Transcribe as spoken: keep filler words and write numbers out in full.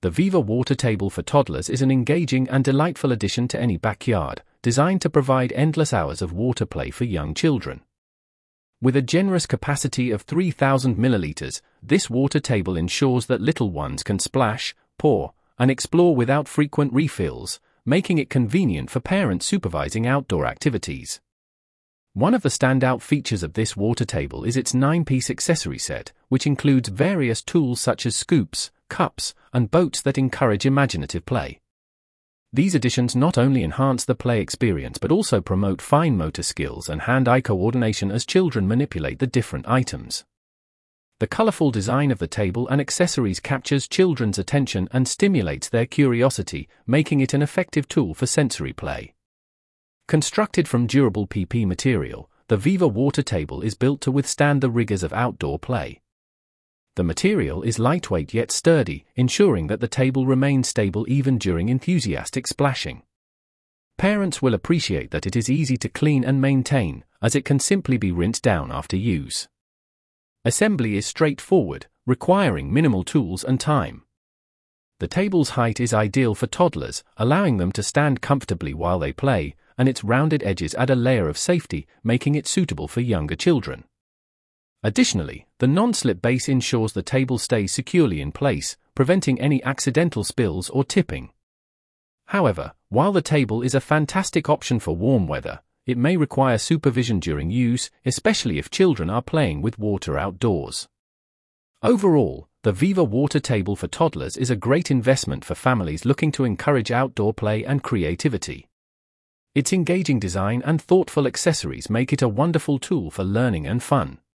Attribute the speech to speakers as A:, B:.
A: The Viva water table for toddlers is an engaging and delightful addition to any backyard, designed to provide endless hours of water play for young children. With a generous capacity of three thousand milliliters, this water table ensures that little ones can splash, pour, and explore without frequent refills, making it convenient for parents supervising outdoor activities. One of the standout features of this water table is its nine-piece accessory set, which includes various tools such as scoops, cups, and boats that encourage imaginative play. These additions not only enhance the play experience but also promote fine motor skills and hand-eye coordination as children manipulate the different items. The colorful design of the table and accessories captures children's attention and stimulates their curiosity, making it an effective tool for sensory play. Constructed from durable P P material, the Viva water table is built to withstand the rigors of outdoor play. The material is lightweight yet sturdy, ensuring that the table remains stable even during enthusiastic splashing. Parents will appreciate that it is easy to clean and maintain, as it can simply be rinsed down after use. Assembly is straightforward, requiring minimal tools and time. The table's height is ideal for toddlers, allowing them to stand comfortably while they play, and its rounded edges add a layer of safety, making it suitable for younger children. Additionally, the non-slip base ensures the table stays securely in place, preventing any accidental spills or tipping. However, while the table is a fantastic option for warm weather, it may require supervision during use, especially if children are playing with water outdoors. Overall, the Viva water table for toddlers is a great investment for families looking to encourage outdoor play and creativity. Its engaging design and thoughtful accessories make it a wonderful tool for learning and fun.